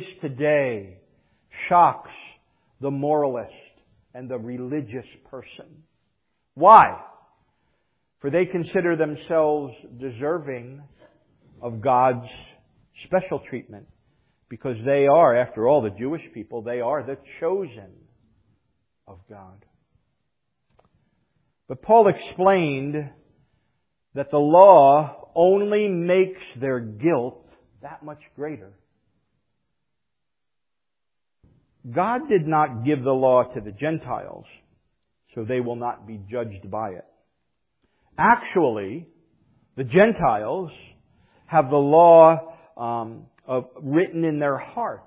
phrase today shocks the moralist and the religious person. Why? For they consider themselves deserving of God's special treatment. Because they are, after all, the Jewish people, they are the chosen of God. But Paul explained that the law only makes their guilt that much greater. God did not give the law to the Gentiles, so they will not be judged by it. Actually, the Gentiles have the law written in their hearts.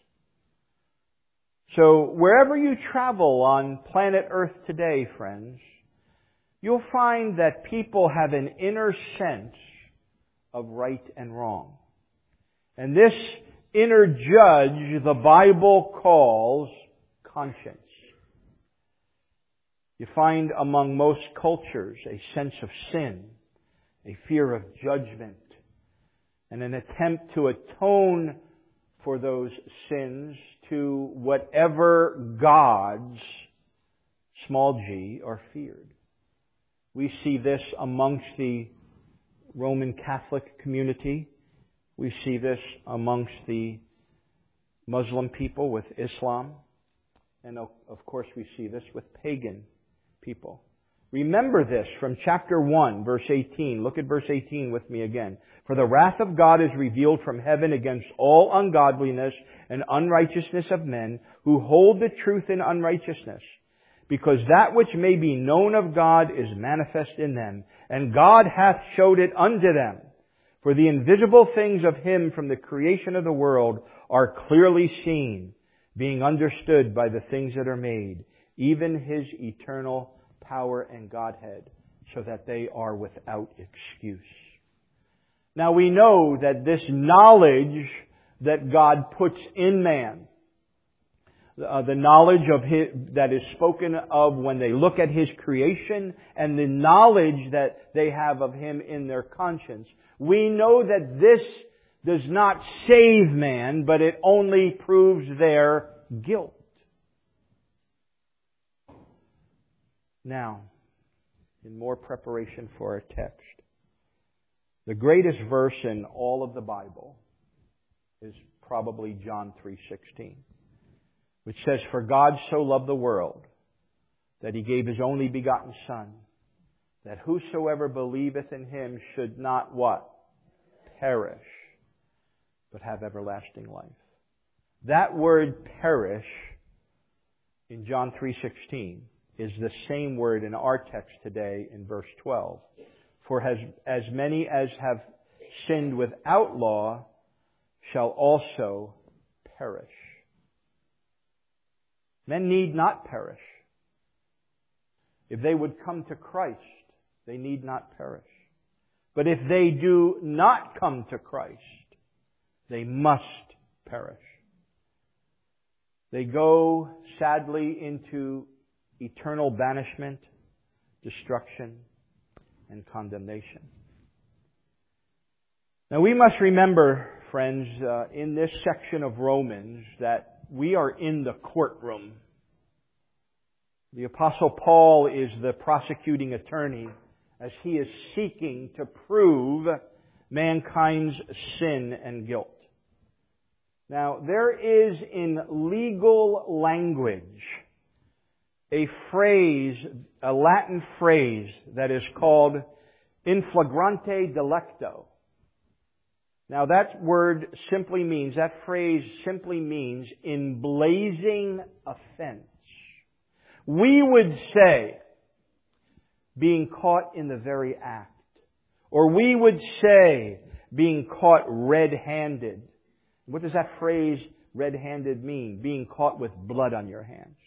So wherever you travel on planet Earth today, friends, you'll find that people have an inner sense of right and wrong. And this inner judge the Bible calls conscience. You find among most cultures a sense of sin, a fear of judgment, and an attempt to atone for those sins to whatever gods, small g, are feared. We see this amongst the Roman Catholic community. We see this amongst the Muslim people with Islam. And of course we see this with pagan people. Remember this from chapter 1, verse 18. Look at verse 18 with me again. For the wrath of God is revealed from heaven against all ungodliness and unrighteousness of men who hold the truth in unrighteousness. Because that which may be known of God is manifest in them, and God hath showed it unto them. For the invisible things of Him from the creation of the world are clearly seen, being understood by the things that are made, even His eternal power and Godhead, so that they are without excuse. Now we know that this knowledge that God puts in man, the knowledge of His, that is spoken of when they look at His creation, and the knowledge that they have of Him in their conscience, we know that this does not save man, but it only proves their guilt. Now, in more preparation for our text, the greatest verse in all of the Bible is probably John 3:16, which says, For God so loved the world that He gave His only begotten Son, that whosoever believeth in Him should not what? Perish, but have everlasting life. That word perish in John 3:16 is the same word in our text today in verse 12. For as many as have sinned without law shall also perish. Men need not perish. If they would come to Christ, they need not perish. But if they do not come to Christ, they must perish. They go sadly into eternal banishment, destruction, and condemnation. Now we must remember, friends, in this section of Romans that we are in the courtroom. The Apostle Paul is the prosecuting attorney as he is seeking to prove mankind's sin and guilt. Now, there is in legal language a phrase, a Latin phrase that is called in flagrante delicto. Now that word simply means, that phrase simply means in blazing offense. We would say being caught in the very act. Or we would say being caught red-handed. What does that phrase red-handed mean? Being caught with blood on your hands.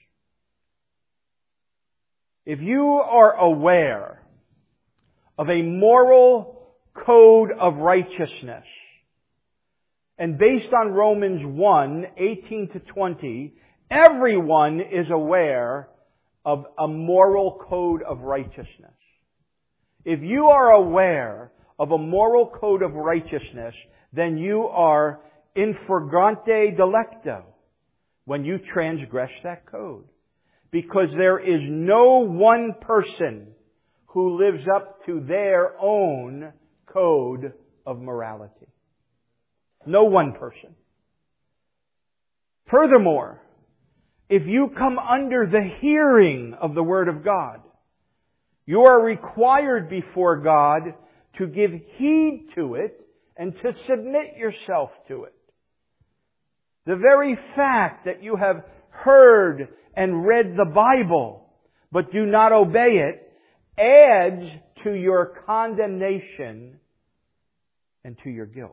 If you are aware of a moral code of righteousness, and based on Romans 1:18-20, everyone is aware of a moral code of righteousness. If you are aware of a moral code of righteousness, then you are in flagrante delicto, when you transgress that code. Because there is no one person who lives up to their own code of morality. No one person. Furthermore, if you come under the hearing of the Word of God, you are required before God to give heed to it and to submit yourself to it. The very fact that you have heard and read the Bible, but do not obey it, adds to your condemnation and to your guilt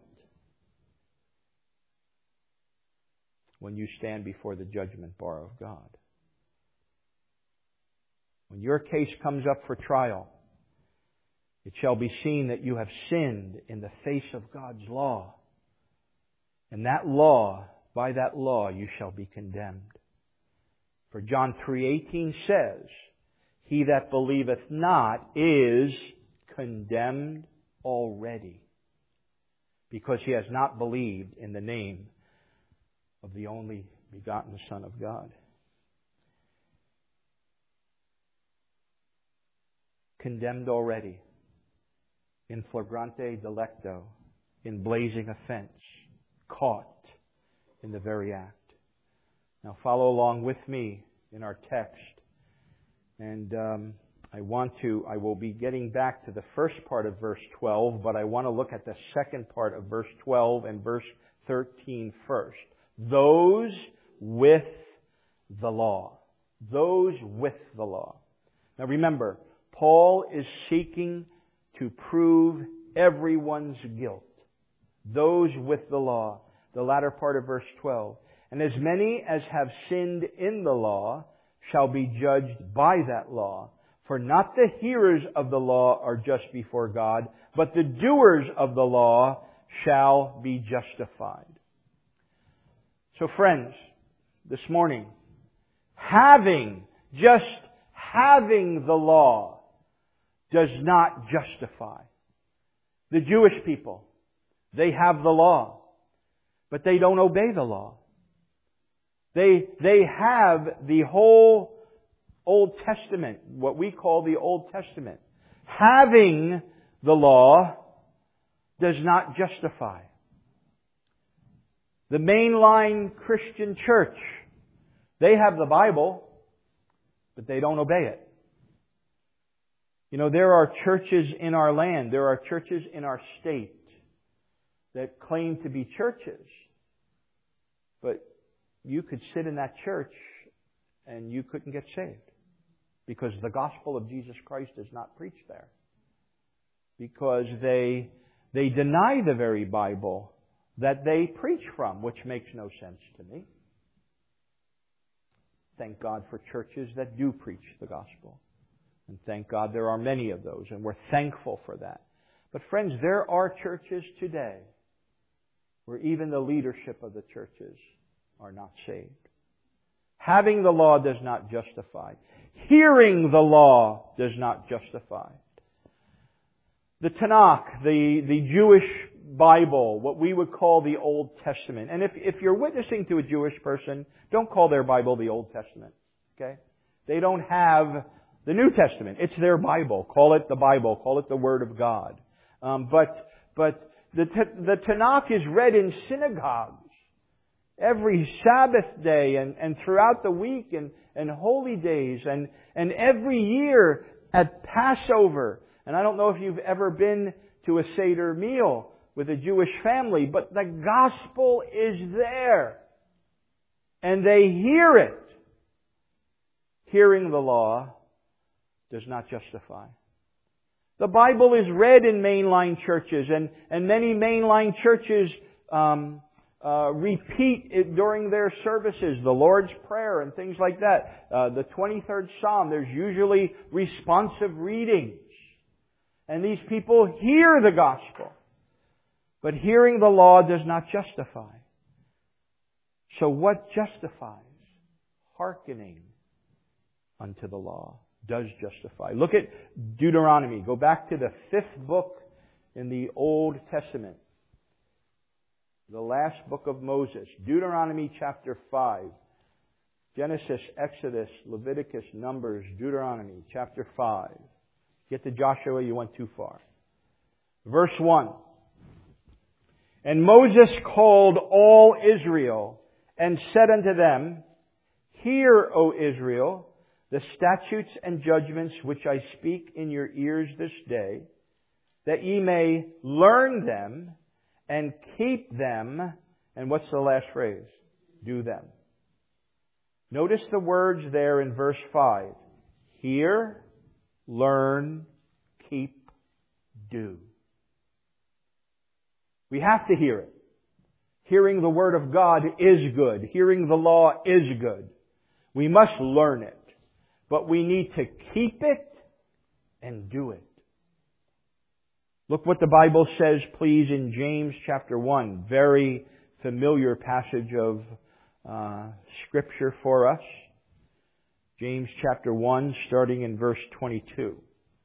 when you stand before the judgment bar of God. When your case comes up for trial, it shall be seen that you have sinned in the face of God's law. And that law, by that law, you shall be condemned. For John 3:18 says, "He that believeth not is condemned already, because he has not believed in the name of the only begotten Son of God." Condemned already, in flagrante delicto, in blazing offense, caught in the very act. Now follow along with me in our text. And I will be getting back to the first part of verse 12, but I want to look at the second part of verse 12 and verse 13 first. Those with the law. Those with the law. Now remember, Paul is seeking to prove everyone's guilt. Those with the law. The latter part of verse 12. And as many as have sinned in the law shall be judged by that law. For not the hearers of the law are just before God, but the doers of the law shall be justified. So friends, this morning, having the law does not justify. The Jewish people, they have the law, but they don't obey the law. They have the whole Old Testament, what we call the Old Testament. Having the law does not justify. The mainline Christian church, they have the Bible, but they don't obey it. You know, there are churches in our land, there are churches in our state that claim to be churches, but you could sit in that church and you couldn't get saved because the gospel of Jesus Christ is not preached there. Because they deny the very Bible that they preach from, which makes no sense to me. Thank God for churches that do preach the gospel. And thank God there are many of those, and we're thankful for that. But friends, there are churches today where even the leadership of the churches are not saved. Having the law does not justify. Hearing the law does not justify. The Tanakh, the Jewish Bible, what we would call the Old Testament. And if you're witnessing to a Jewish person, don't call their Bible the Old Testament. Okay? They don't have the New Testament. It's their Bible. Call it the Bible. Call it the Word of God. But the Tanakh is read in synagogues every Sabbath day and throughout the week and holy days and every year at Passover. And I don't know if you've ever been to a Seder meal with a Jewish family, but the gospel is there. And they hear it. Hearing the law does not justify. The Bible is read in mainline churches, and many mainline churches repeat it during their services, the Lord's Prayer and things like that. The 23rd Psalm, there's usually responsive readings. And these people hear the gospel. But hearing the law does not justify. So what justifies? Hearkening unto the law does justify. Look at Deuteronomy. Go back to the 5th book in the Old Testament. the last book of Moses, Deuteronomy chapter 5. Genesis, Exodus, Leviticus, Numbers, Deuteronomy chapter 5. Get to Joshua, you went too far. Verse 1. And Moses called all Israel and said unto them, Hear, O Israel, the statutes and judgments which I speak in your ears this day, that ye may learn them and keep them. And what's the last phrase? Do them. Notice the words there in verse 5. Hear, learn, keep, do. We have to hear it. Hearing the Word of God is good. Hearing the law is good. We must learn it. But we need to keep it and do it. Look what the Bible says, please, in James chapter 1. Very familiar passage of Scripture for us. James chapter 1, starting in verse 22.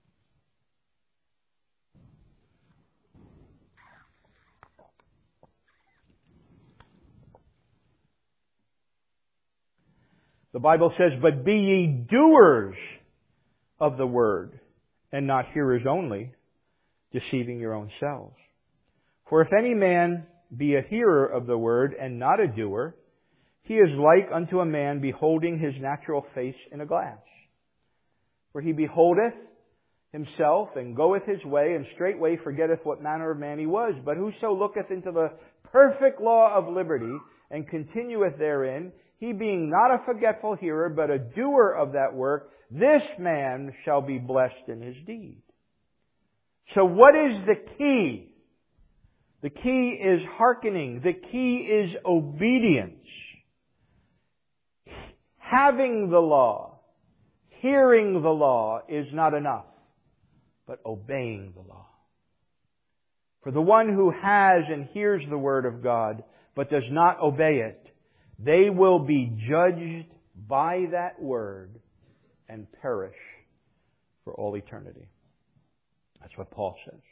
The Bible says, But be ye doers of the word, and not hearers only, deceiving your own selves. For if any man be a hearer of the word, and not a doer, he is like unto a man beholding his natural face in a glass. For he beholdeth himself, and goeth his way, and straightway forgetteth what manner of man he was. But whoso looketh into the perfect law of liberty, and continueth therein, he being not a forgetful hearer, but a doer of that work, this man shall be blessed in his deed. So what is the key? The key is hearkening. The key is obedience. Having the law, hearing the law is not enough, but obeying the law. For the one who has and hears the word of God, but does not obey it, they will be judged by that word and perish for all eternity. That's what Paul says.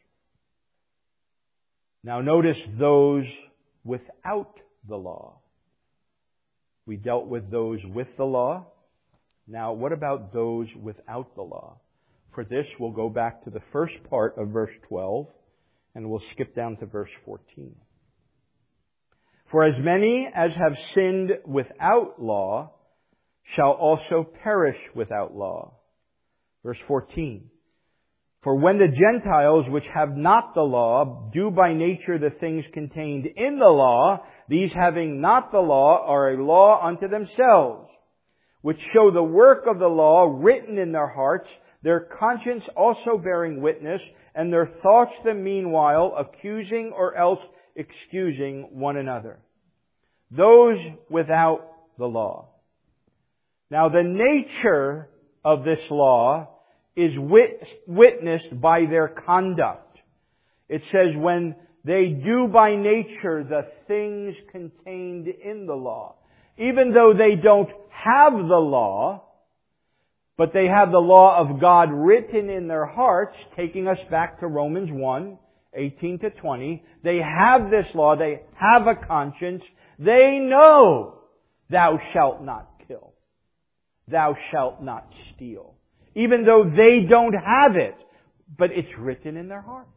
Now notice those without the law. We dealt with those with the law. Now what about those without the law? For this, we'll go back to the first part of verse 12, and we'll skip down to verse 14. For as many as have sinned without law shall also perish without law. Verse 14. For when the Gentiles which have not the law do by nature the things contained in the law, these having not the law are a law unto themselves, which show the work of the law written in their hearts, their conscience also bearing witness, and their thoughts the meanwhile accusing or else excusing one another. Those without the law. Now the nature of this law is witnessed by their conduct. It says when they do by nature the things contained in the law. Even though they don't have the law, but they have the law of God written in their hearts, taking us back to Romans 1, 18 to 20. They have this law. They have a conscience. They know, thou shalt not kill. Thou shalt not steal. Even though they don't have it, but it's written in their hearts.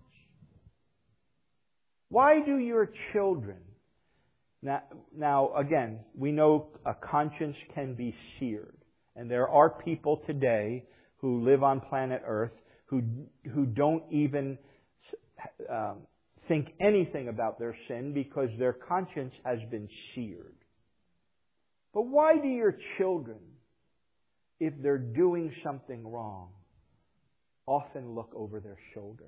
Why do your children... Now again, we know a conscience can be seared. And there are people today who live on planet Earth who don't even think anything about their sin because their conscience has been seared. But why do your children, if they're doing something wrong, often look over their shoulder?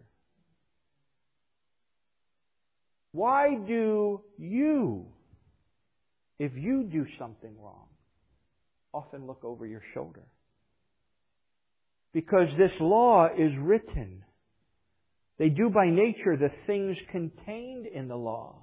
Why do you, if you do something wrong, often look over your shoulder? Because this law is written. They do by nature the things contained in the law.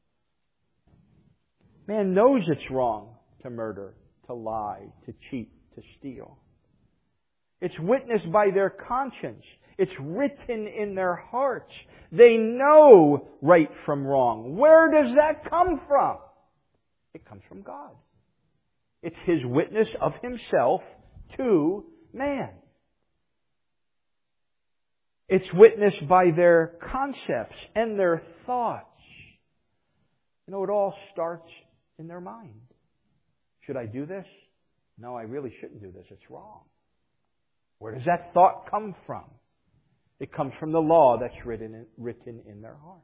Man knows it's wrong to murder, to lie, to cheat, to steal. It's witnessed by their conscience. It's written in their hearts. They know right from wrong. Where does that come from? It comes from God. It's His witness of Himself to man. It's witnessed by their concepts and their thoughts. It all starts in their mind. Should I do this? No, I really shouldn't do this. It's wrong. Where does that thought come from? It comes from the law that's written in their heart.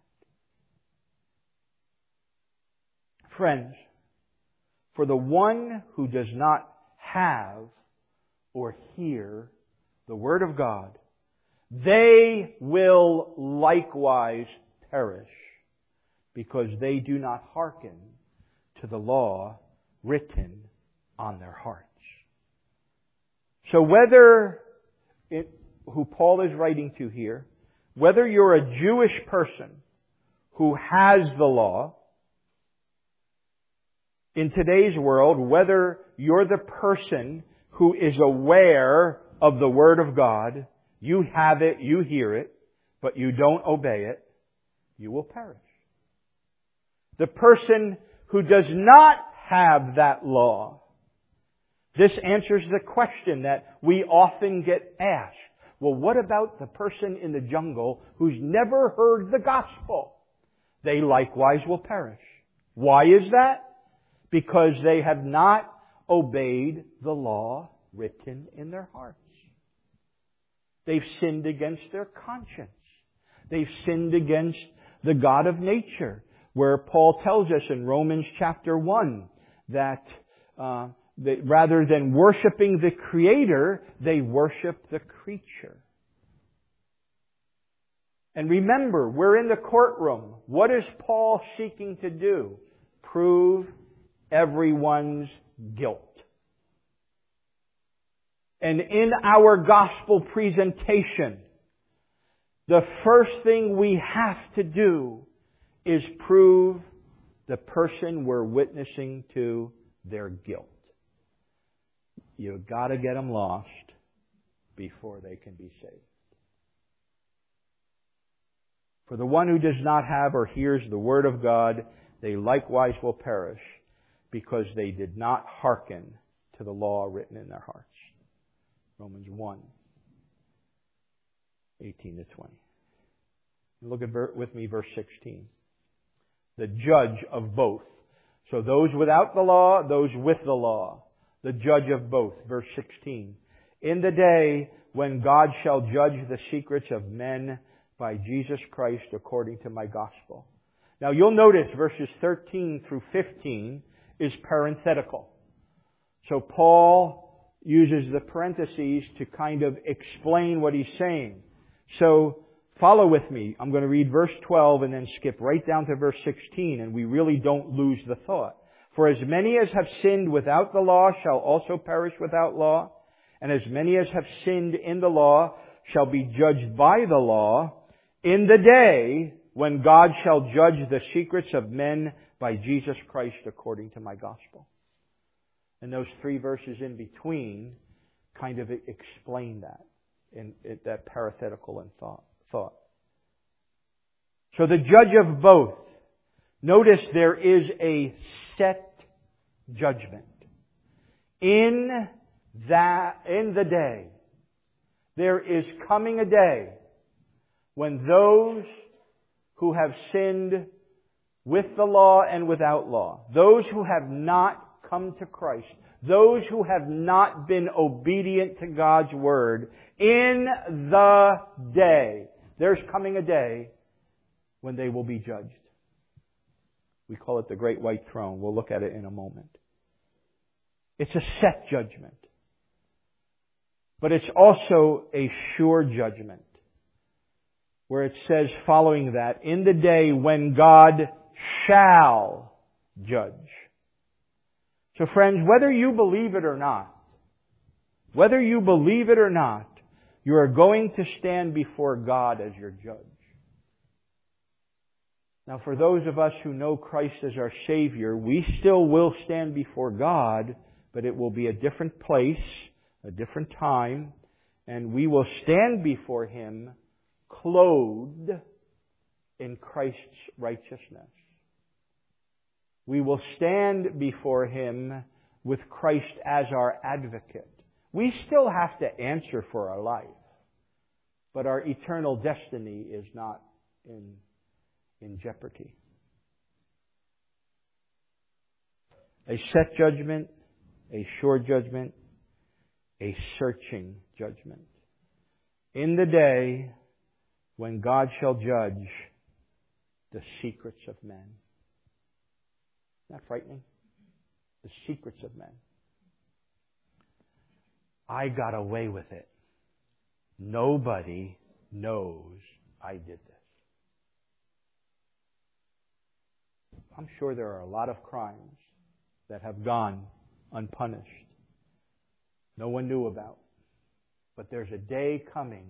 Friends, for the one who does not have or hear the Word of God, they will likewise perish, because they do not hearken to the law written on their hearts. So who Paul is writing to here, whether you're a Jewish person who has the law, in today's world, whether you're the person who is aware of the Word of God, you have it, you hear it, but you don't obey it, you will perish. The person who does not have that law, this answers the question that we often get asked. Well, what about the person in the jungle who's never heard the gospel? They likewise will perish. Why is that? Because they have not obeyed the law written in their hearts. They've sinned against their conscience. They've sinned against the God of nature, where Paul tells us in Romans chapter 1 that rather than worshiping the Creator, they worship the creature. And remember, we're in the courtroom. What is Paul seeking to do? Prove everyone's guilt. And in our gospel presentation, the first thing we have to do is prove the person we're witnessing to their guilt. You've got to get them lost before they can be saved. For the one who does not have or hears the Word of God, they likewise will perish, because they did not hearken to the law written in their hearts. Romans 1, 18 to 20. Look with me verse 16. The judge of both. So those without the law, those with the law. The judge of both. Verse 16. In the day when God shall judge the secrets of men by Jesus Christ according to my gospel. Now you'll notice verses 13 through 15 is parenthetical. So Paul uses the parentheses to kind of explain what he's saying. So follow with me. I'm going to read verse 12 and then skip right down to verse 16, and we really don't lose the thought. For as many as have sinned without the law shall also perish without law, and as many as have sinned in the law shall be judged by the law in the day when God shall judge the secrets of men by Jesus Christ according to my gospel. And those three verses in between kind of explain that, in that parenthetical and thought. So the judge of both. Notice there is a set judgment. In the day, there is coming a day when those who have sinned with the law and without law, those who have not come to Christ, those who have not been obedient to God's Word, in the day, there's coming a day when they will be judged. We call it the Great White Throne. We'll look at it in a moment. It's a set judgment. But it's also a sure judgment, where it says following that, in the day when God shall judge. So friends, whether you believe it or not, you are going to stand before God as your judge. Now for those of us who know Christ as our Savior, we still will stand before God, but it will be a different place, a different time, And we will stand before Him clothed in Christ's righteousness. We will stand before Him with Christ as our advocate. We still have to answer for our life, but our eternal destiny is not in jeopardy. A set judgment, a sure judgment, a searching judgment. In the day when God shall judge the secrets of men. Isn't that frightening? The secrets of men. I got away with it. Nobody knows I did this. I'm sure there are a lot of crimes that have gone unpunished. No one knew about. But there's a day coming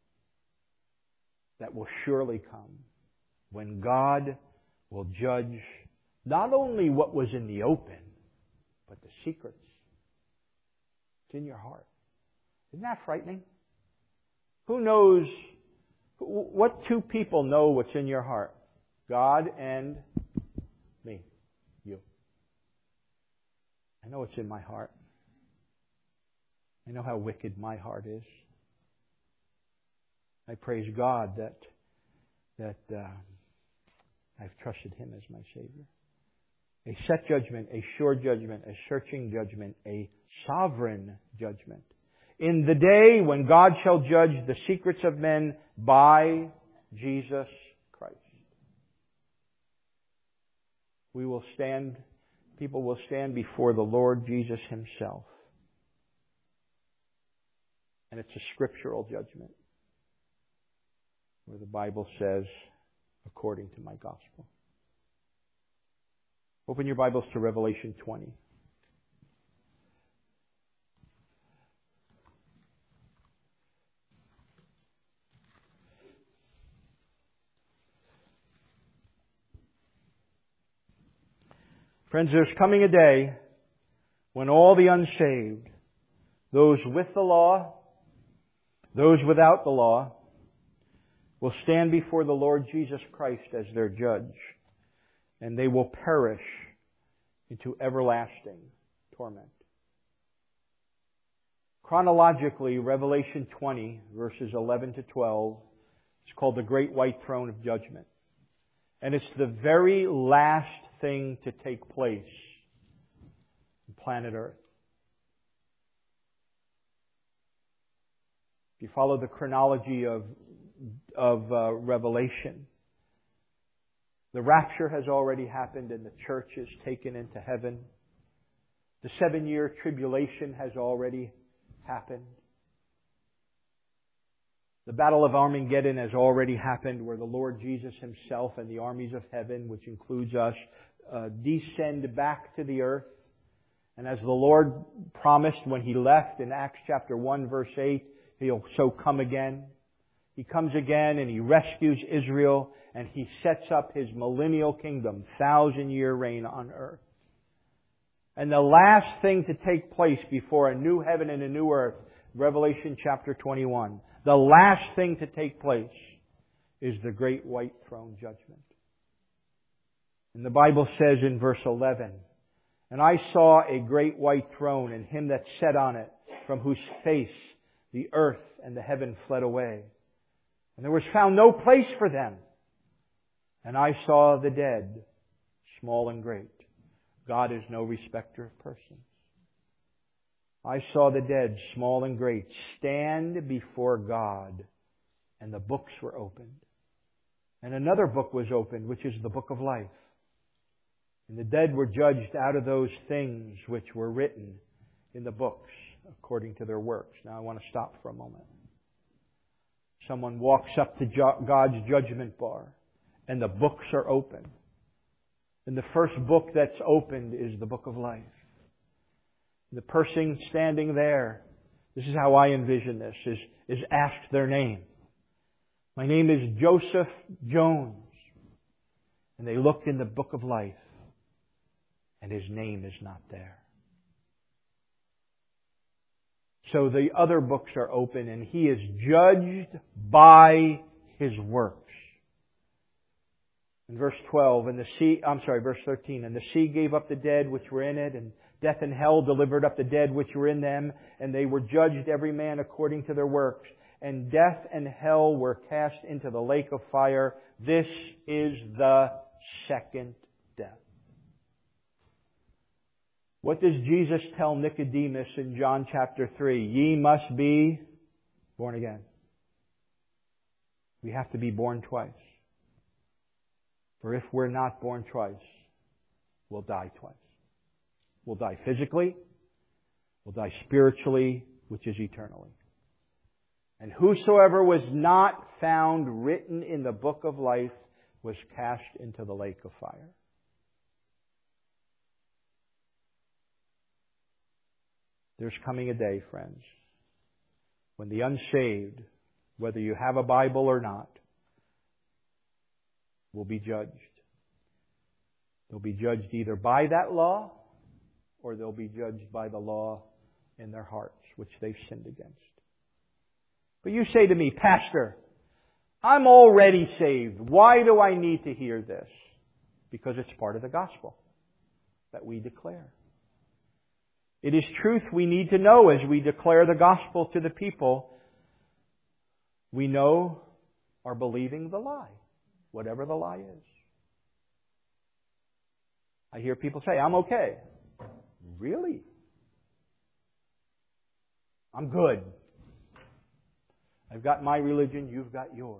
that will surely come when God will judge not only what was in the open, but the secrets. It's in your heart. Isn't that frightening? Who knows? What two people know what's in your heart? God and me. You. I know what's in my heart. I know how wicked my heart is. I praise God that I've trusted Him as my Savior. A set judgment, a sure judgment, a searching judgment, a sovereign judgment. In the day when God shall judge the secrets of men by Jesus Christ. People will stand before the Lord Jesus Himself. And it's a scriptural judgment, where the Bible says, according to my gospel. Open your Bibles to Revelation 20. Friends, there's coming a day when all the unsaved, those with the law, those without the law, will stand before the Lord Jesus Christ as their judge, and they will perish into everlasting torment. Chronologically, Revelation 20, verses 11 to 12, is called the Great White Throne of Judgment. And it's the very last thing to take place on planet Earth. If you follow the chronology of Revelation, the rapture has already happened and the church is taken into heaven. The 7-year tribulation has already happened. The Battle of Armageddon has already happened, where the Lord Jesus Himself and the armies of heaven, which includes us, descend back to the earth. And as the Lord promised when He left in Acts chapter 1 verse 8, He'll so come again. He comes again and He rescues Israel and He sets up His millennial kingdom, 1,000-year reign on earth. And the last thing to take place before a new heaven and a new earth, Revelation chapter 21, the last thing to take place is the Great White Throne judgment. And the Bible says in verse 11, "And I saw a great white throne and Him that sat on it, from whose face the earth and the heaven fled away. And there was found no place for them. And I saw the dead, small and great." God is no respecter of persons. "I saw the dead, small and great, stand before God, and the books were opened. And another book was opened, which is the book of life. And the dead were judged out of those things which were written in the books, according to their works." Now I want to stop for a moment. Someone walks up to God's judgment bar, and the books are open. And the first book that's opened is the book of life. The person standing there, this is how I envision this, is asked their name. "My name is Joseph Jones." And they look in the book of life, and his name is not there. So the other books are open, and He is judged by His works. In verse 13, and the sea gave up the dead which were in it, and death and hell delivered up the dead which were in them, and they were judged every man according to their works. And death and hell were cast into the lake of fire. This is the second death. What does Jesus tell Nicodemus in John chapter 3? Ye must be born again. We have to be born twice. For if we're not born twice, we'll die twice. We'll die physically, we'll die spiritually, which is eternally. And whosoever was not found written in the book of life was cast into the lake of fire. There's coming a day, friends, when the unsaved, whether you have a Bible or not, will be judged. They'll be judged either by that law or they'll be judged by the law in their hearts, which they've sinned against. But you say to me, Pastor, I'm already saved. Why do I need to hear this? Because it's part of the gospel that we declare. It is truth we need to know as we declare the gospel to the people. We know are believing the lie, whatever the lie is. I hear people say, I'm okay. Really? I'm good. I've got my religion, you've got yours.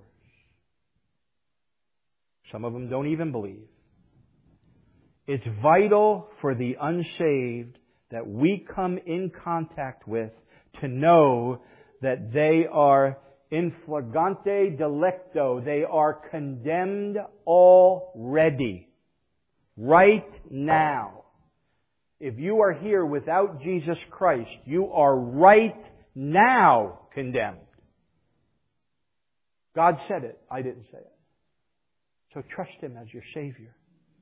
Some of them don't even believe. It's vital for the unsaved that we come in contact with to know that they are in flagrante delicto. They are condemned already. Right now. If you are here without Jesus Christ, you are right now condemned. God said it. I didn't say it. So trust Him as your Savior.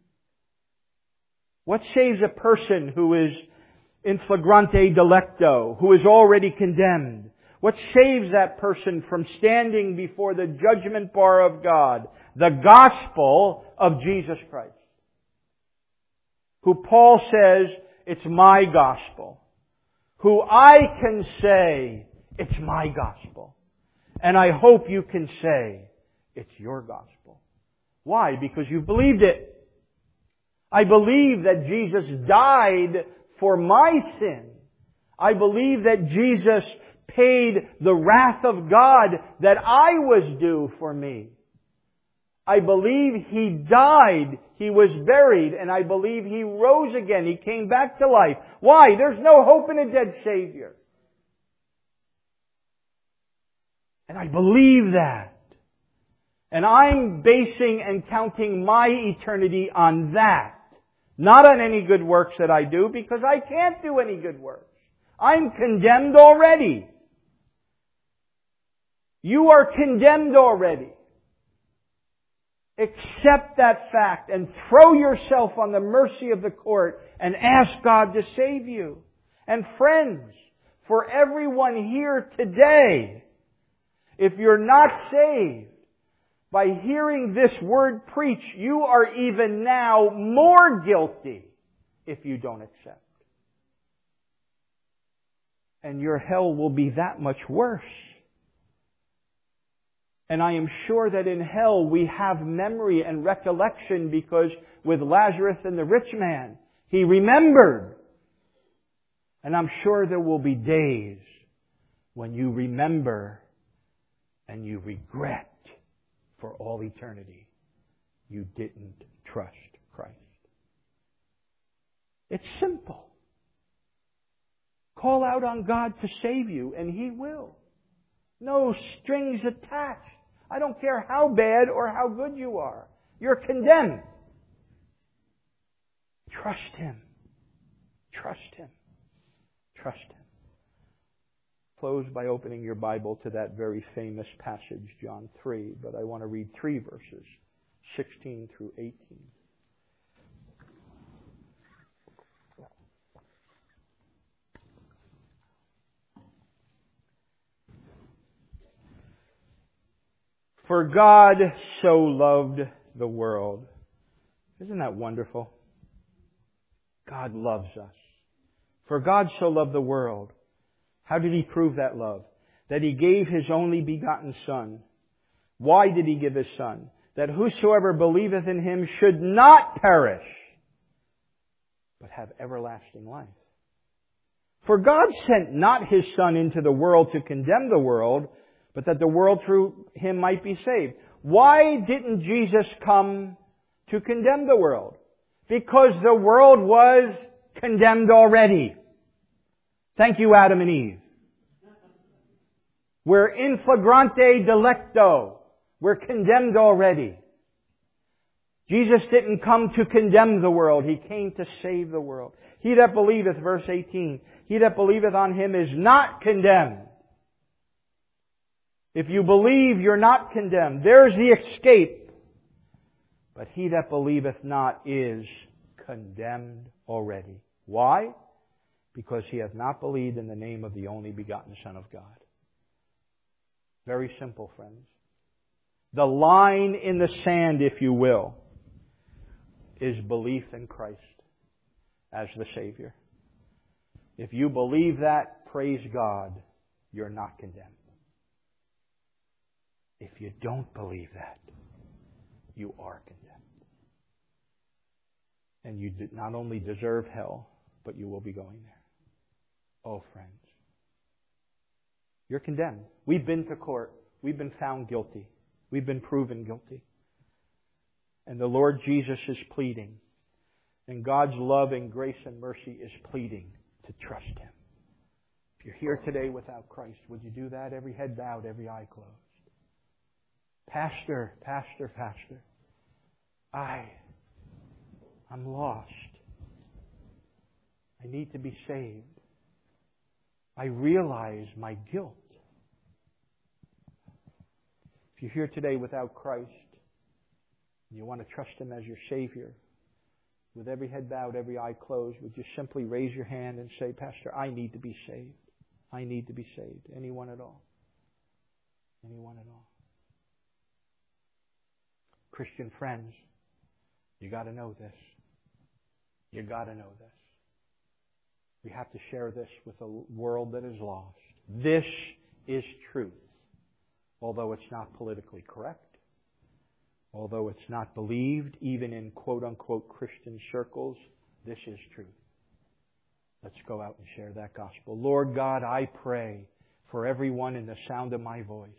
What saves a person who is in flagrante delicto, who is already condemned? What saves that person from standing before the judgment bar of God? The gospel of Jesus Christ. Who Paul says, it's my gospel. Who I can say, it's my gospel. And I hope you can say, it's your gospel. Why? Because you believed it. I believe that Jesus died for my sin. I believe that Jesus paid the wrath of God that I was due for me. I believe He died, He was buried, and I believe He rose again. He came back to life. Why? There's no hope in a dead Savior. And I believe that. And I'm basing and counting my eternity on that. Not on any good works that I do, because I can't do any good works. I'm condemned already. You are condemned already. Accept that fact and throw yourself on the mercy of the court and ask God to save you. And friends, for everyone here today, if you're not saved, by hearing this word preached, you are even now more guilty if you don't accept. And your hell will be that much worse. And I am sure that in hell we have memory and recollection, because with Lazarus and the rich man, he remembered. And I'm sure there will be days when you remember and you regret for all eternity you didn't trust Christ. It's simple. Call out on God to save you, and He will. No strings attached. I don't care how bad or how good you are. You're condemned. Trust Him. Trust Him. Trust Him. Close by opening your Bible to that very famous passage, John 3, but I want to read 3 verses, 16 through 18. For God so loved the world. Isn't that wonderful? God loves us. For God so loved the world. How did He prove that love? That He gave His only begotten Son. Why did He give His Son? That whosoever believeth in Him should not perish, but have everlasting life. For God sent not His Son into the world to condemn the world, but that the world through Him might be saved. Why didn't Jesus come to condemn the world? Because the world was condemned already. Thank you, Adam and Eve. We're in flagrante delicto. We're condemned already. Jesus didn't come to condemn the world. He came to save the world. He that believeth, verse 18, he that believeth on Him is not condemned. If you believe, you're not condemned. There's the escape. But he that believeth not is condemned already. Why? Because he hath not believed in the name of the only begotten Son of God. Very simple, friends. The line in the sand, if you will, is belief in Christ as the Savior. If you believe that, praise God, you're not condemned. If you don't believe that, you are condemned. And you not only deserve hell, but you will be going there. Oh, friends. You're condemned. We've been to court. We've been found guilty. We've been proven guilty. And the Lord Jesus is pleading. And God's love and grace and mercy is pleading to trust Him. If you're here today without Christ, would you do that? Every head bowed, every eye closed. Pastor, I'm lost. I need to be saved. I realize my guilt. If you're here today without Christ, and you want to trust Him as your Savior, with every head bowed, every eye closed, would you simply raise your hand and say, Pastor, I need to be saved. I need to be saved. Anyone at all? Anyone at all? Christian friends, you got to know this. You got to know this. We have to share this with a world that is lost. This is truth. Although it's not politically correct, although it's not believed, even in quote-unquote Christian circles, this is truth. Let's go out and share that gospel. Lord God, I pray for everyone in the sound of my voice.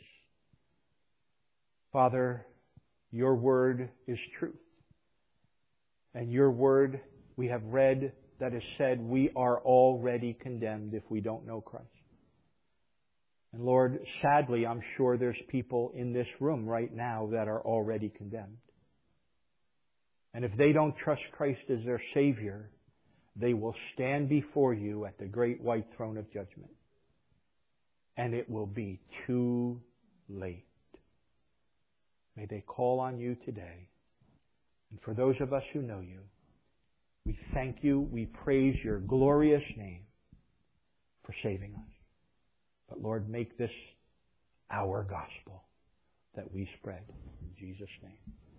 Father, Your Word is truth. And Your Word, we have read that has said we are already condemned if we don't know Christ. And Lord, sadly, I'm sure there's people in this room right now that are already condemned. And if they don't trust Christ as their Savior, they will stand before You at the great white throne of judgment. And it will be too late. May they call on You today. And for those of us who know You, we thank You, we praise Your glorious name for saving us. But Lord, make this our gospel that we spread. In Jesus' name.